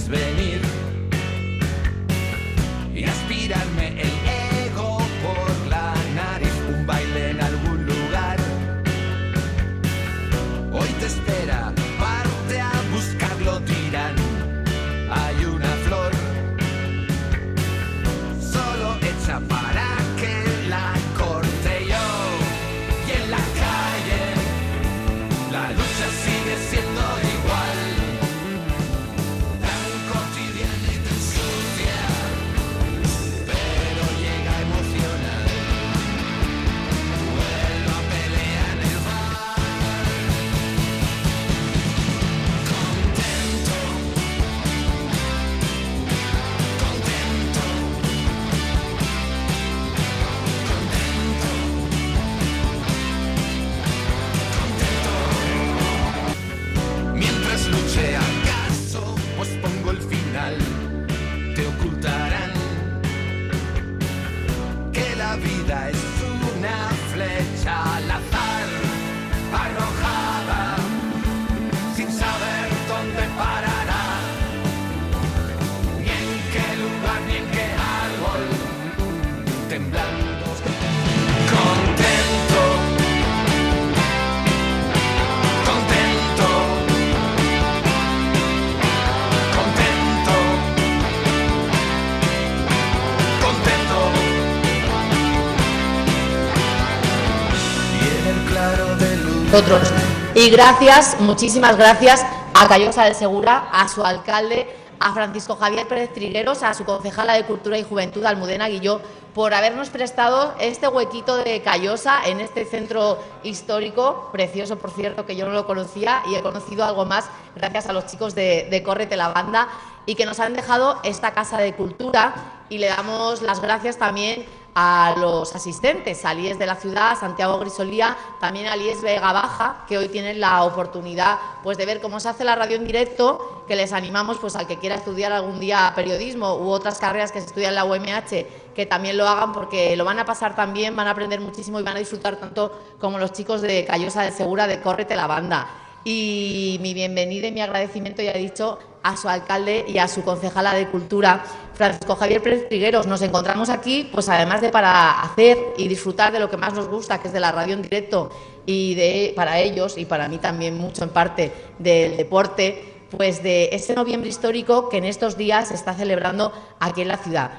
venir y aspirarme el ego por la nariz. Un baile en algún lugar hoy te espera, parte a buscarlo, dirán. Hay una flor solo hecha para que la corte yo. Y en la calle la lucha sigue siendo igual, tan cotidiana y tan sucia, pero llega a emocionar. Vuelvo a pelear en el bar, contento, contento, contento. Mientras luche, acaso pues pongo el final. Te ocultarán que la vida es una flecha al azar, arrojada sin saber dónde parará, ni en qué lugar, ni en qué árbol, temblando. Contento, contento, contento, contento. Y en el claro de luz. Nosotros. Y gracias, muchísimas gracias a Callosa del Segura, a su alcalde, a Francisco Javier Pérez Trigueros, a su concejala de Cultura y Juventud, Almudena Guilló, por habernos prestado este huequito de Callosa en este centro histórico, precioso, por cierto, que yo no lo conocía y he conocido algo más gracias a los chicos de Córrete la Banda, y que nos han dejado esta casa de cultura, y le damos las gracias también a los asistentes, a Lies de la Ciudad, a Santiago Grisolía, también a Lies Vega Baja, que hoy tienen la oportunidad pues de ver cómo se hace la radio en directo, que les animamos pues al que quiera estudiar algún día periodismo u otras carreras que se estudian en la UMH, que también lo hagan, porque lo van a pasar tan bien, van a aprender muchísimo y van a disfrutar tanto como los chicos de Callosa del Segura, de Córrete la Banda. Y mi bienvenida y mi agradecimiento, ya he dicho, a su alcalde y a su concejala de Cultura, Francisco Javier Pérez Trigueros. Nos encontramos aquí, pues además de para hacer y disfrutar de lo que más nos gusta, que es de la radio en directo, y para ellos y para mí también mucho en parte del deporte, pues de ese noviembre histórico que en estos días se está celebrando aquí en la ciudad.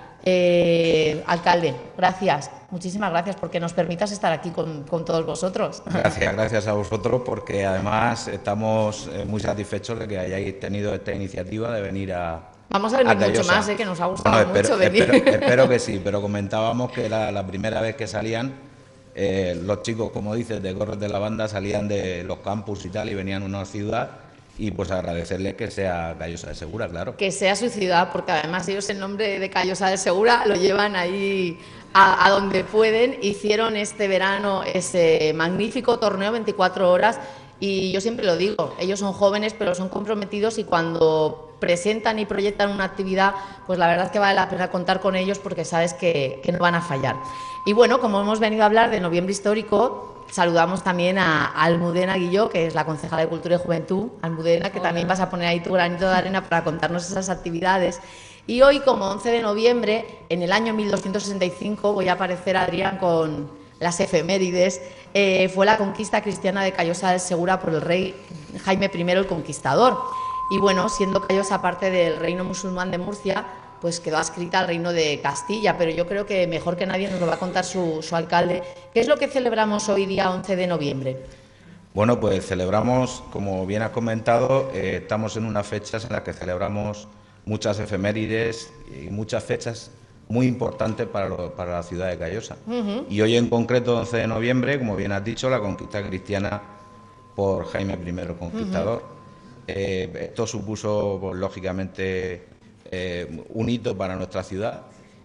Alcalde, gracias, muchísimas gracias porque nos permitas estar aquí con todos vosotros. Gracias a vosotros, porque además estamos muy satisfechos de que hayáis tenido esta iniciativa de venir a... Vamos a venir mucho más, que nos ha gustado mucho venir. Espero que sí, pero comentábamos que era la primera vez que salían los chicos, como dices, de Córrete la Banda, salían de los campus y tal y venían a una ciudad. Y pues agradecerles que sea Callosa del Segura, claro. Que sea su ciudad, porque además ellos el nombre de Callosa del Segura lo llevan ahí a donde pueden. Hicieron este verano ese magnífico torneo 24 horas y yo siempre lo digo, ellos son jóvenes pero son comprometidos, y cuando presentan y proyectan una actividad, pues la verdad es que vale la pena contar con ellos, porque sabes que no van a fallar. Y bueno, como hemos venido a hablar de noviembre histórico, saludamos también a Almudena Guilló, que es la concejala de Cultura y Juventud. Almudena, que Hola. También vas a poner ahí tu granito de arena para contarnos esas actividades. Y hoy, como 11 de noviembre, en el año 1265, voy a aparecer, Adrián, con las efemérides, fue la conquista cristiana de Callosa del Segura por el rey Jaime I el Conquistador. Y bueno, siendo Callosa parte del reino musulmán de Murcia, pues quedó adscrita al reino de Castilla, pero yo creo que mejor que nadie nos lo va a contar su alcalde. ¿Qué es lo que celebramos hoy día 11 de noviembre? Bueno, pues celebramos, como bien has comentado, estamos en unas fechas en las que celebramos muchas efemérides y muchas fechas muy importantes para la ciudad de Callosa. Y hoy en concreto, 11 de noviembre, como bien has dicho, la conquista cristiana por Jaime I el Conquistador. Esto supuso, pues, lógicamente, un hito para nuestra ciudad,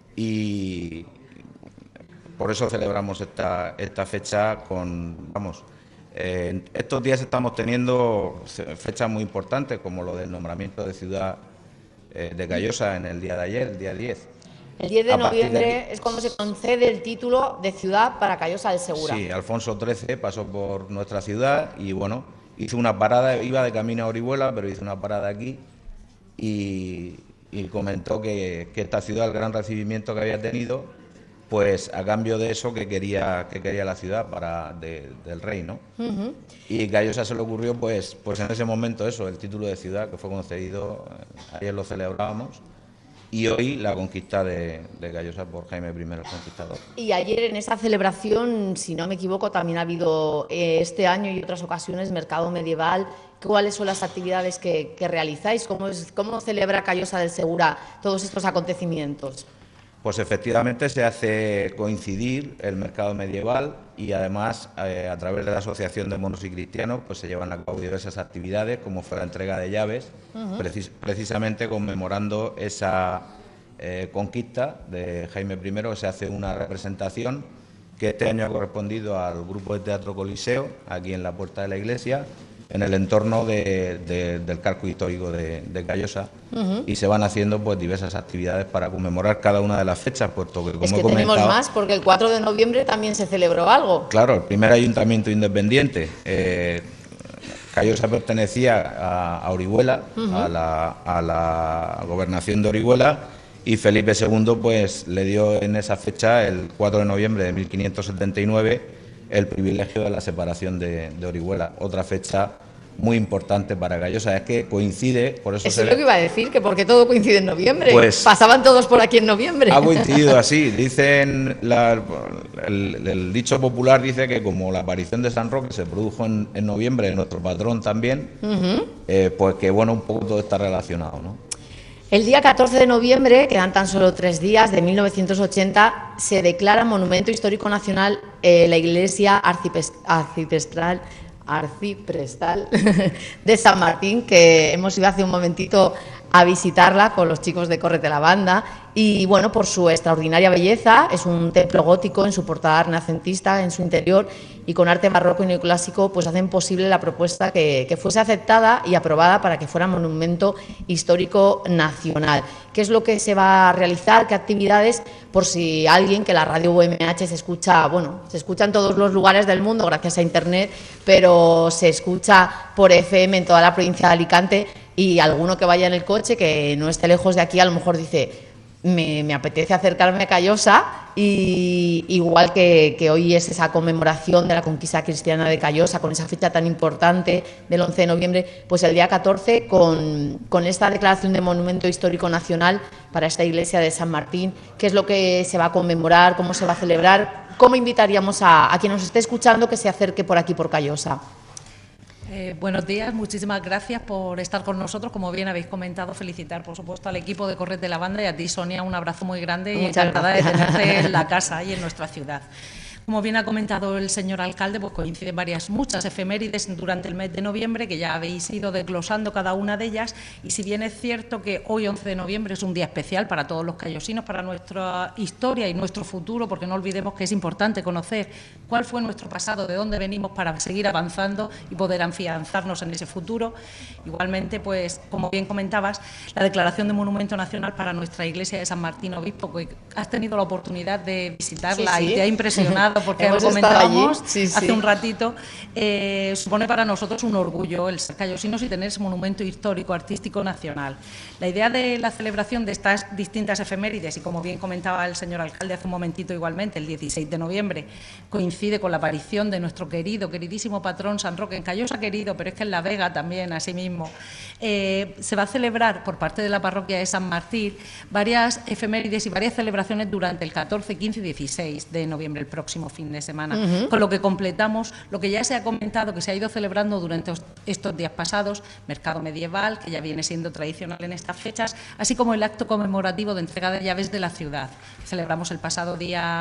y por eso celebramos esta fecha con, estos días estamos teniendo fechas muy importantes, como lo del nombramiento de ciudad de Callosa en el día de ayer, el día 10. El 10 de noviembre es cuando se concede el título de ciudad para Callosa del Segura. Sí, Alfonso XIII pasó por nuestra ciudad y bueno, hizo una parada, iba de camino a Orihuela, pero hizo una parada aquí y comentó que esta ciudad, el gran recibimiento que había tenido, pues a cambio de eso que quería la ciudad del rey, ¿no? Y Callosa se le ocurrió pues en ese momento eso, el título de ciudad que fue concedido, ayer lo celebrábamos, y hoy la conquista de Callosa por Jaime I el Conquistador. Y ayer en esa celebración, si no me equivoco, también ha habido este año y otras ocasiones mercado medieval. ¿Cuáles son las actividades que realizáis? ¿Cómo celebra Callosa del Segura todos estos acontecimientos? Pues efectivamente se hace coincidir el mercado medieval y además a través de la Asociación de Moros y Cristianos pues se llevan a cabo diversas actividades como fue la entrega de llaves, precisamente conmemorando esa conquista de Jaime I. Se hace una representación que este año ha correspondido al grupo de Teatro Coliseo, aquí en la puerta de la iglesia, en el entorno del casco histórico de Callosa, y se van haciendo pues diversas actividades para conmemorar cada una de las fechas, puesto que como es que he comentado, tenemos más, porque el 4 de noviembre también se celebró algo. Claro, el primer ayuntamiento independiente. Callosa pertenecía a Orihuela, a la gobernación de Orihuela, y Felipe II pues le dio en esa fecha, el 4 de noviembre de 1579, el privilegio de la separación de Orihuela, otra fecha muy importante para Callosa. Es que coincide, por eso es lo que iba a decir, que porque todo coincide en noviembre, pues pasaban todos por aquí en noviembre. Ha coincidido así, dicen, el dicho popular dice que como la aparición de San Roque se produjo en noviembre, nuestro patrón también, pues que bueno, un poco todo está relacionado, ¿no? El día 14 de noviembre, quedan tan solo 3 días, de 1980, se declara Monumento Histórico Nacional la iglesia arciprestal de San Martín, que hemos ido hace un momentito a visitarla con los chicos de Córrete la Banda, y bueno, por su extraordinaria belleza, es un templo gótico en su portada renacentista, en su interior, y con arte barroco y neoclásico pues hacen posible la propuesta que fuese aceptada y aprobada para que fuera Monumento Histórico Nacional. ¿Qué es lo que se va a realizar? ¿Qué actividades? Por si alguien, que la radio UMH se escucha, bueno, se escucha en todos los lugares del mundo gracias a Internet, pero se escucha por FM en toda la provincia de Alicante, y alguno que vaya en el coche, que no esté lejos de aquí, a lo mejor dice, me apetece acercarme a Callosa, y igual que hoy es esa conmemoración de la conquista cristiana de Callosa, con esa fecha tan importante del 11 de noviembre, pues el día 14 con esta declaración de Monumento Histórico Nacional para esta iglesia de San Martín. ¿Qué es lo que se va a conmemorar? ¿Cómo se va a celebrar? ¿Cómo invitaríamos a quien nos esté escuchando que se acerque por aquí, por Callosa? Buenos días, muchísimas gracias por estar con nosotros. Como bien habéis comentado, felicitar por supuesto al equipo de Córrete la Banda, y a ti, Sonia, un abrazo muy grande y encantada de tenerte en la casa y en nuestra ciudad. Como bien ha comentado el señor alcalde, pues coinciden muchas efemérides durante el mes de noviembre, que ya habéis ido desglosando cada una de ellas, y si bien es cierto que hoy, 11 de noviembre, es un día especial para todos los callosinos, para nuestra historia y nuestro futuro, porque no olvidemos que es importante conocer cuál fue nuestro pasado, de dónde venimos, para seguir avanzando y poder afianzarnos en ese futuro. Igualmente, pues como bien comentabas, la declaración de Monumento Nacional para nuestra iglesia de San Martín Obispo, que has tenido la oportunidad de visitarla, y te ha impresionado, porque lo comentábamos hace un ratito, supone para nosotros un orgullo el ser callosinos y tener ese monumento histórico artístico nacional. La idea de la celebración de estas distintas efemérides, y como bien comentaba el señor alcalde hace un momentito igualmente, el 16 de noviembre coincide con la aparición de nuestro queridísimo patrón San Roque, en Callosa querido, pero es que en La Vega también, asimismo. Se va a celebrar por parte de la parroquia de San Martín varias efemérides y varias celebraciones durante el 14, 15 y 16 de noviembre, el próximo fin de semana, con lo que completamos lo que ya se ha comentado, que se ha ido celebrando durante estos días pasados: mercado medieval, que ya viene siendo tradicional en estas fechas, así como el acto conmemorativo de entrega de llaves de la ciudad. Celebramos el pasado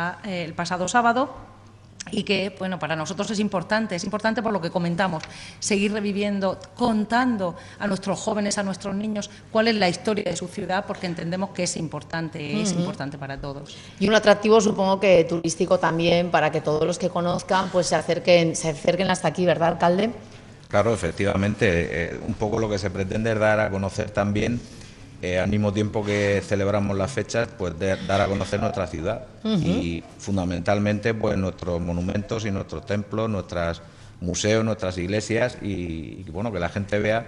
sábado. Y que, bueno, para nosotros es importante por lo que comentamos, seguir reviviendo, contando a nuestros jóvenes, a nuestros niños, cuál es la historia de su ciudad, porque entendemos que es importante para todos. Y un atractivo, supongo que turístico también, para que todos los que conozcan pues se acerquen hasta aquí, ¿verdad, alcalde? Claro, efectivamente, un poco lo que se pretende es dar a conocer también, al mismo tiempo que celebramos las fechas, pues dar a conocer nuestra ciudad, y fundamentalmente pues nuestros monumentos y nuestros templos, nuestros museos, nuestras iglesias, y bueno, que la gente vea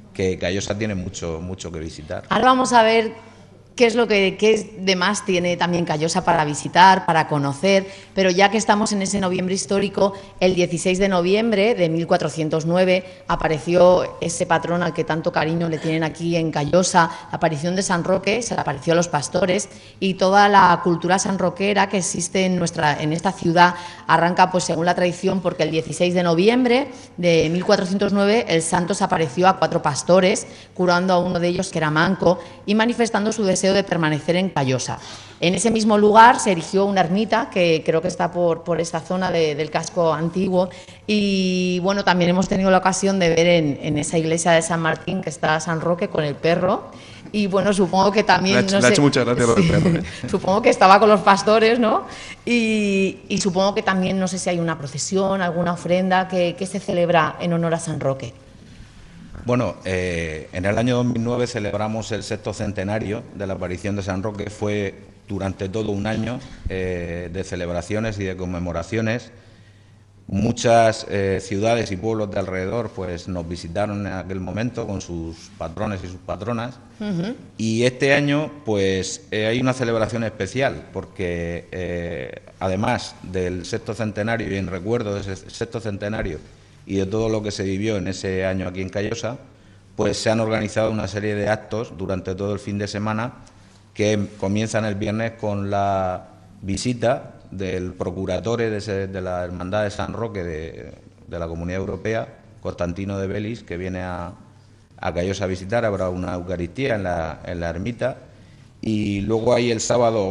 que Callosa tiene mucho que visitar. Ahora vamos a ver qué de más tiene también Callosa para visitar, para conocer, pero ya que estamos en ese noviembre histórico, el 16 de noviembre de 1409 apareció ese patrón al que tanto cariño le tienen aquí en Callosa, la aparición de San Roque, se le apareció a los pastores, y toda la cultura sanroquera que existe en esta ciudad arranca, pues según la tradición, porque el 16 de noviembre de 1409 el santo se apareció a 4 pastores, curando a uno de ellos que era manco y manifestando su deseo de permanecer en Callosa. En ese mismo lugar se erigió una ermita que creo que está por esta zona del casco antiguo, y bueno, también hemos tenido la ocasión de ver en esa iglesia de San Martín que está San Roque con el perro, y bueno, supongo que también... Le ha hecho muchas gracias lo del perro. Supongo que estaba con los pastores, ¿no? Y supongo que también, no sé si hay una procesión, alguna ofrenda que se celebra en honor a San Roque. Bueno, en el año 2009 celebramos el 6º centenario de la aparición de San Roque. Fue durante todo un año de celebraciones y de conmemoraciones. Muchas ciudades y pueblos de alrededor pues nos visitaron en aquel momento con sus patrones y sus patronas. Y este año pues hay una celebración especial porque además del 6º centenario y en recuerdo de ese 6º centenario y de todo lo que se vivió en ese año aquí en Callosa, pues se han organizado una serie de actos durante todo el fin de semana que comienzan el viernes con la visita del procuratore de la Hermandad de San Roque de la Comunidad Europea, Constantino de Belis, que viene a Callosa a visitar. Habrá una Eucaristía en la ermita, y luego hay el sábado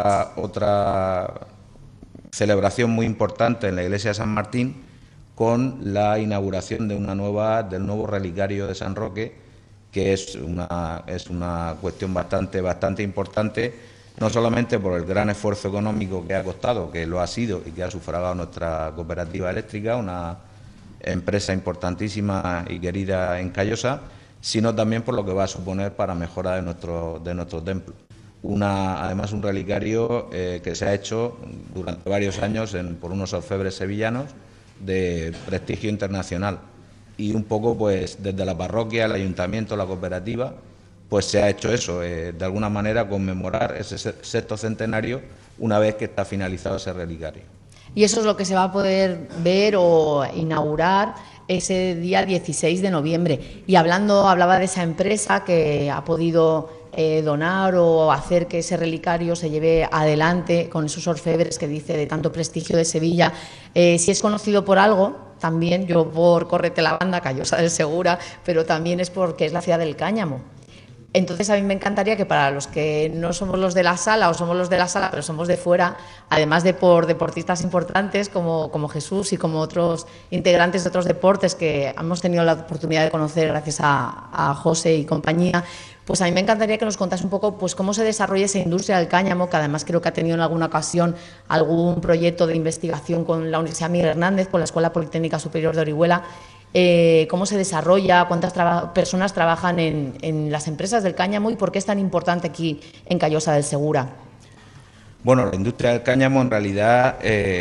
otra celebración muy importante en la iglesia de San Martín, con la inauguración del nuevo relicario de San Roque, que es una cuestión bastante importante, no solamente por el gran esfuerzo económico que ha costado, que lo ha sido y que ha sufragado nuestra cooperativa eléctrica, una empresa importantísima y querida en Callosa, sino también por lo que va a suponer para mejora de nuestro templo. Además un relicario que se ha hecho durante varios años por unos orfebres sevillanos de prestigio internacional, y un poco pues desde la parroquia, el ayuntamiento, la cooperativa, pues se ha hecho eso, de alguna manera conmemorar ese 6º centenario una vez que está finalizado ese relicario. Y eso es lo que se va a poder ver o inaugurar ese día 16 de noviembre. Y hablaba de esa empresa que ha podido donar o hacer que ese relicario se lleve adelante con esos orfebres que dice de tanto prestigio de Sevilla. Si es conocido por algo, también yo por Correte la Banda, Callosa del Segura, pero también es porque es la ciudad del cáñamo. Entonces a mí me encantaría que para los que no somos los de la sala o somos los de la sala pero somos de fuera, además de por deportistas importantes como Jesús y como otros integrantes de otros deportes que hemos tenido la oportunidad de conocer gracias a José y compañía, pues a mí me encantaría que nos contase un poco pues cómo se desarrolla esa industria del cáñamo, que además creo que ha tenido en alguna ocasión algún proyecto de investigación con la Universidad Miguel Hernández, con la Escuela Politécnica Superior de Orihuela. Cómo se desarrolla, cuántas personas trabajan en las empresas del cáñamo y por qué es tan importante aquí en Callosa del Segura. Bueno, la industria del cáñamo en realidad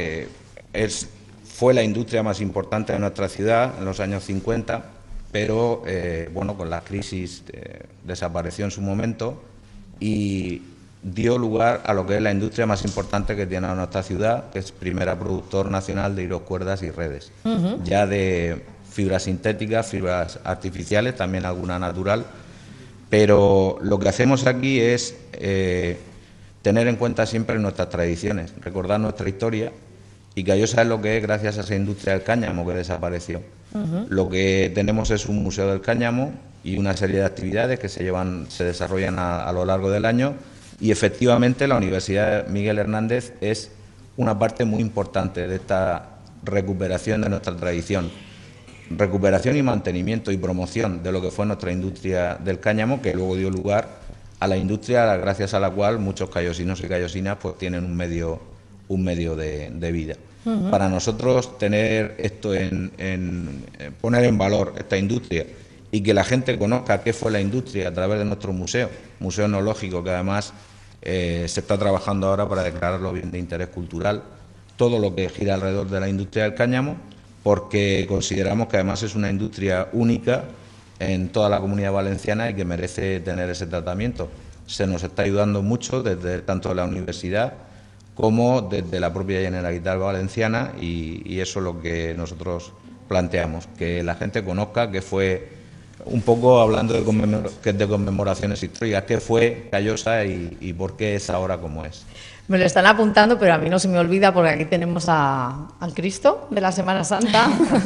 fue la industria más importante de nuestra ciudad en los años 50, pero bueno, con la crisis desapareció en su momento y dio lugar a lo que es la industria más importante que tiene nuestra ciudad, que es primera productor nacional de hilos, cuerdas y redes, ya de fibras sintéticas, fibras artificiales, también alguna natural, pero lo que hacemos aquí es tener en cuenta siempre nuestras tradiciones, recordar nuestra historia, y Callosa es lo que es gracias a esa industria del cáñamo que desapareció. Lo que tenemos es un museo del cáñamo y una serie de actividades que se desarrollan a lo largo del año, y efectivamente la Universidad Miguel Hernández es una parte muy importante de esta recuperación de nuestra tradición. Recuperación y mantenimiento y promoción de lo que fue nuestra industria del cáñamo, que luego dio lugar a la industria gracias a la cual muchos callosinos y callosinas pues tienen un medio de vida. Para nosotros tener esto poner en valor esta industria y que la gente conozca qué fue la industria a través de nuestro museo etnológico, que además se está trabajando ahora para declararlo bien de interés cultural, todo lo que gira alrededor de la industria del cáñamo, porque consideramos que además es una industria única en toda la Comunidad Valenciana y que merece tener ese tratamiento. Se nos está ayudando mucho desde tanto la universidad como desde la propia Generalitat Valenciana y eso es lo que nosotros planteamos, que la gente conozca que fue, un poco hablando de conmemoraciones históricas, qué fue Callosa y por qué es ahora como es. Me lo están apuntando, pero a mí no se me olvida porque aquí tenemos al Cristo de la Semana Santa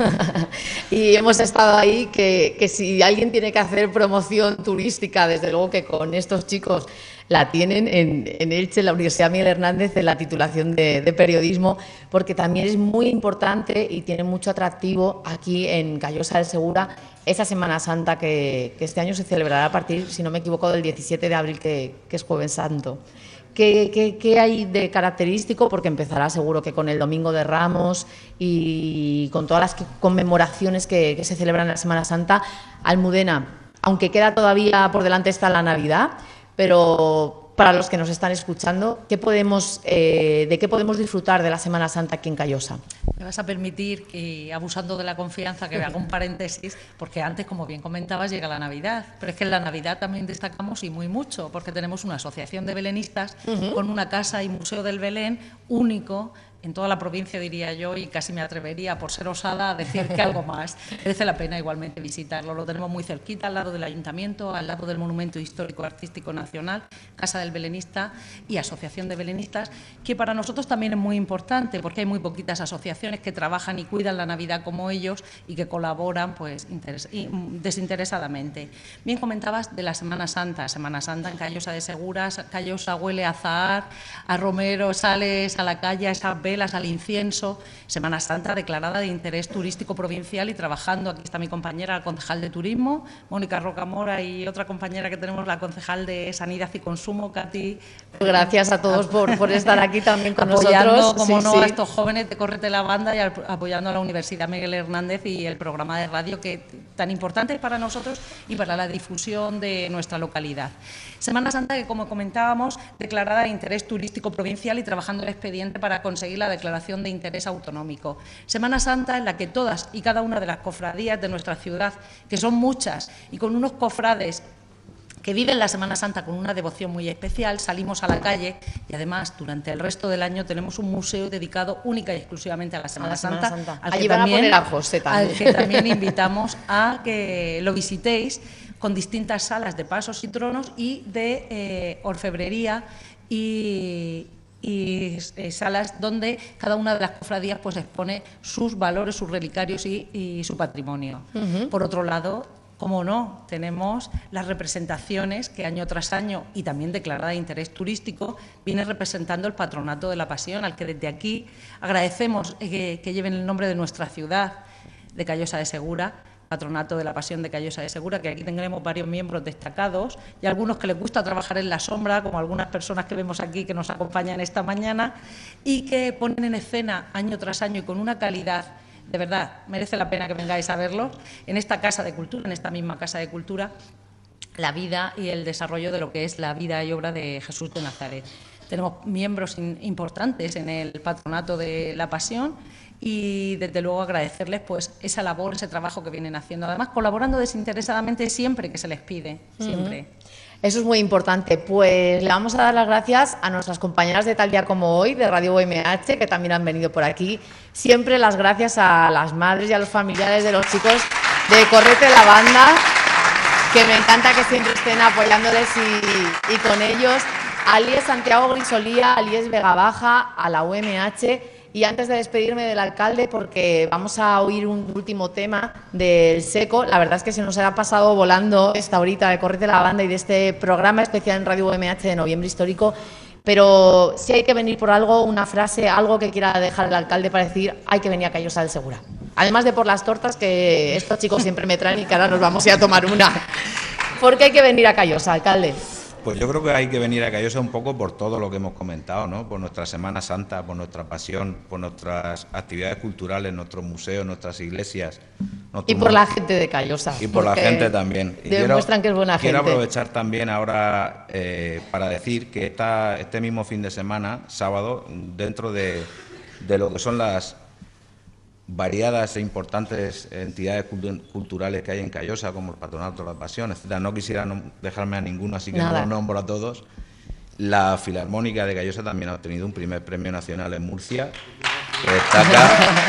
y hemos estado ahí que si alguien tiene que hacer promoción turística, desde luego que con estos chicos la tienen en Elche, en la Universidad Miguel Hernández, en la titulación de periodismo, porque también es muy importante y tiene mucho atractivo aquí en Callosa del Segura esa Semana Santa que este año se celebrará a partir, si no me equivoco, del 17 de abril, que es Jueves Santo. ¿Qué hay de característico? Porque empezará seguro que con el Domingo de Ramos y con todas las conmemoraciones que se celebran en la Semana Santa. Almudena, aunque queda todavía por delante está la Navidad, pero para los que nos están escuchando, ¿de qué podemos disfrutar de la Semana Santa aquí en Callosa? Me vas a permitir, que, abusando de la confianza, que me haga un paréntesis, porque antes, como bien comentabas, llega la Navidad. Pero es que en la Navidad también destacamos y muy mucho, porque tenemos una asociación de belenistas con una casa y museo del Belén único en toda la provincia, diría yo, y casi me atrevería, por ser osada, a decir que algo más. Merece la pena igualmente visitarlo. Lo tenemos muy cerquita, al lado del Ayuntamiento, al lado del Monumento Histórico Artístico Nacional, Casa del Belenista y Asociación de Belenistas, que para nosotros también es muy importante, porque hay muy poquitas asociaciones que trabajan y cuidan la Navidad como ellos y que colaboran pues desinteresadamente. Bien comentabas de la Semana Santa en Callosa de Segura. Callosa huele a azahar, a romero, sales a la calle, a esas velas, al incienso. Semana Santa declarada de interés turístico provincial y trabajando, aquí está mi compañera, la concejal de Turismo, Mónica Rocamora, y otra compañera que tenemos, la concejal de Sanidad y Consumo, Katy. Gracias a todos por estar aquí también con apoyando, nosotros. Como sí, no, sí. a estos jóvenes de Córrete la Banda y apoyando a la Universidad Miguel Hernández y el programa de radio que tan importante es para nosotros y para la difusión de nuestra localidad. Semana Santa que, como comentábamos, declarada de interés turístico provincial y trabajando el expediente para conseguir la declaración de interés autonómico. Semana Santa en la que todas y cada una de las cofradías de nuestra ciudad, que son muchas, y con unos cofrades que viven la Semana Santa con una devoción muy especial, salimos a la calle y además durante el resto del año tenemos un museo dedicado única y exclusivamente a la Semana Santa. Allí van a poner a José también. Al que también invitamos a que lo visitéis, con distintas salas de pasos y tronos y de orfebrería y salas donde cada una de las cofradías pues expone sus valores, sus relicarios y su patrimonio. Por otro lado, como no, tenemos las representaciones que año tras año, y también declarada de interés turístico, viene representando el Patronato de la Pasión, al que desde aquí agradecemos que lleven el nombre de nuestra ciudad, de Callosa de Segura, Patronato de la Pasión de Callosa de Segura, que aquí tendremos varios miembros destacados y algunos que les gusta trabajar en la sombra, como algunas personas que vemos aquí que nos acompañan esta mañana y que ponen en escena año tras año y con una calidad, de verdad, merece la pena que vengáis a verlos, en esta Casa de Cultura, en esta misma Casa de Cultura, la vida y el desarrollo de lo que es la vida y obra de Jesús de Nazaret. Tenemos miembros importantes en el Patronato de la Pasión y desde luego agradecerles pues esa labor, ese trabajo que vienen haciendo, además colaborando desinteresadamente siempre que se les pide, siempre. Eso es muy importante. Pues le vamos a dar las gracias a nuestras compañeras de Tal Día Como Hoy, de Radio UMH, que también han venido por aquí. Siempre las gracias a las madres y a los familiares de los chicos de Córrete la Banda, que me encanta que siempre estén apoyándoles y con ellos. A Alies Santiago Grisolía, a Alies Vega Baja, a la UMH. Y antes de despedirme del alcalde, porque vamos a oír un último tema del Seco, la verdad es que se nos ha pasado volando esta horita de Córrete la Banda y de este programa especial en Radio UMH de Noviembre Histórico, pero si hay que venir por algo, una frase, algo que quiera dejar el alcalde para decir, hay que venir a Callosa del Segura. Además de por las tortas que estos chicos siempre me traen y que ahora nos vamos a ir a tomar una. ¿Por qué hay que venir a Callosa, alcalde? Pues yo creo que hay que venir a Callosa un poco por todo lo que hemos comentado, ¿no? Por nuestra Semana Santa, por nuestra pasión, por nuestras actividades culturales, nuestros museos, nuestras iglesias. Y por la gente de Callosa. Y por la gente también. Demuestran que es buena gente. Quiero aprovechar también ahora para decir que este mismo fin de semana, sábado, dentro de lo que son las variadas e importantes entidades culturales que hay en Callosa, como el Patronato de la Pasión, etc. No quisiera dejarme a ninguno, así que no los nombro a todos. La Filarmónica de Callosa también ha obtenido un primer premio nacional en Murcia, que destaca,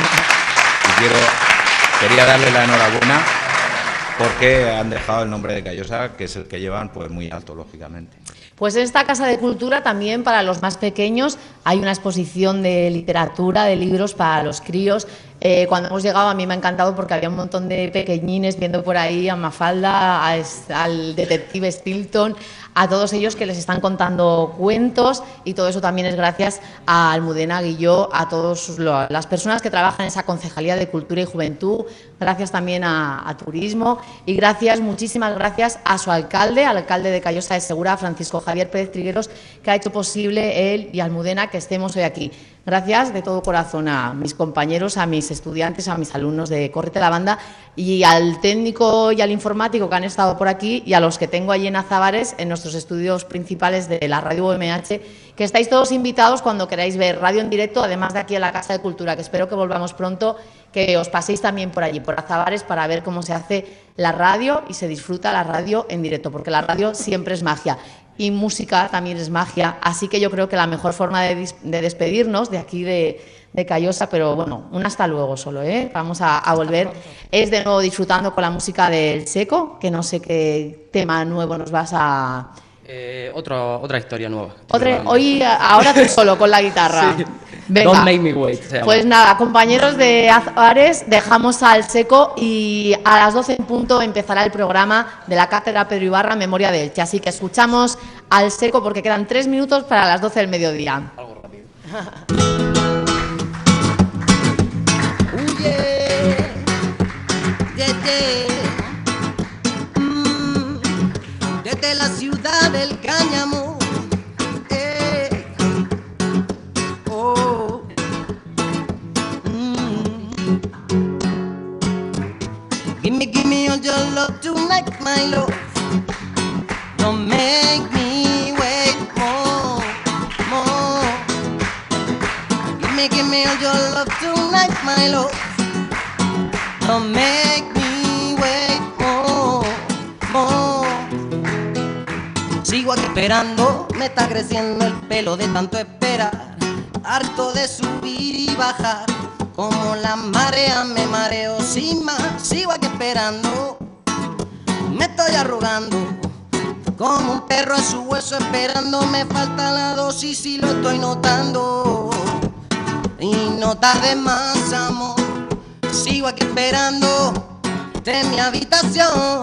y quería darle la enhorabuena porque han dejado el nombre de Callosa, que es el que llevan, pues muy alto, lógicamente. Pues en esta Casa de Cultura también para los más pequeños hay una exposición de literatura, de libros para los críos. Cuando hemos llegado a mí me ha encantado porque había un montón de pequeñines viendo por ahí a Mafalda, al detective Stilton, a todos ellos que les están contando cuentos, y todo eso también es gracias a Almudena Guilló, a todas las personas que trabajan en esa Concejalía de Cultura y Juventud, gracias también a Turismo, y gracias, muchísimas gracias a su alcalde, al alcalde de Callosa de Segura, Francisco Javier Pérez Trigueros, que ha hecho posible él y Almudena que estemos hoy aquí. Gracias de todo corazón a mis compañeros, a mis estudiantes, a mis alumnos de Córrete la Banda, y al técnico y al informático que han estado por aquí, y a los que tengo allí en Azabares, en nuestros estudios principales de la Radio UMH, que estáis todos invitados cuando queráis ver radio en directo, además de aquí en la Casa de Cultura, que espero que volvamos pronto, que os paséis también por allí, por Azabares, para ver cómo se hace la radio y se disfruta la radio en directo, porque la radio siempre es magia. Y música también es magia, así que yo creo que la mejor forma de despedirnos de aquí de Callosa, pero bueno, un hasta luego solo, vamos a volver, es de nuevo disfrutando con la música del Seco, que no sé qué tema nuevo nos vas a... Otra historia nueva. Ahora tú solo con la guitarra. Sí. Venga. Don't Make Me Wait. Pues nada, compañeros de Azabares, dejamos al Seco y a las 12 en punto empezará el programa de la Cátedra Pedro Ibarra Memoria de Elche. Así que escuchamos al Seco porque quedan 3 minutos para las 12 del mediodía. Algo rápido. Desde la ciudad del Cáñamo. Give me all your love tonight, my love. Don't make me wait more. Give me all your love tonight, my love. Don't make me wait more. Sigo aquí esperando, me está creciendo el pelo de tanto esperar. Harto de subir y bajar, como la marea me mareo sin más. Sigo aquí esperando, me estoy arrugando, como un perro a su hueso esperando. Me falta la dosis y lo estoy notando. Y no tarde más, amor. Sigo aquí esperando de mi habitación.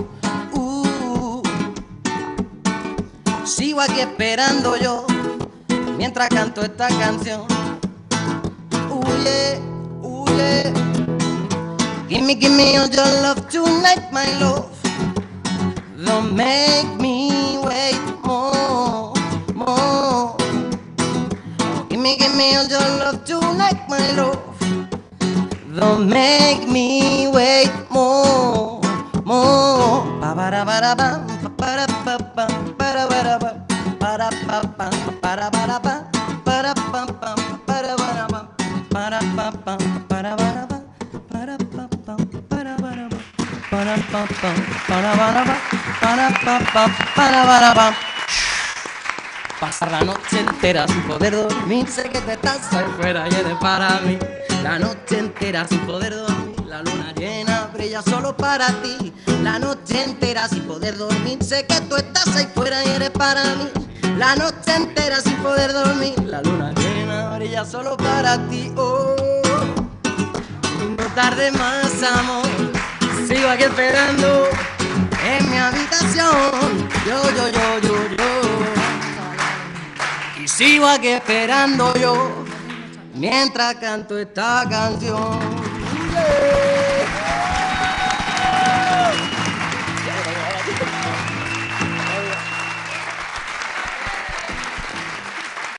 Sigo aquí esperando yo mientras canto esta canción. Huye. Give me all your love tonight, my love. Don't make me wait more. Give me all your love tonight, my love. Don't make me wait more. Pasar la noche entera sin poder dormir, sé que te estás ahí fuera y eres para mí. La noche entera sin poder dormir, la luna llena brilla solo para ti. La noche entera sin poder dormir, sé que tú estás ahí fuera y eres para mí. La noche entera sin poder dormir, la luna llena brilla solo para ti. Oh, no tarde más, amor. Sigo aquí esperando en mi habitación. Yo. Y sigo aquí esperando yo mientras canto esta canción. Yeah.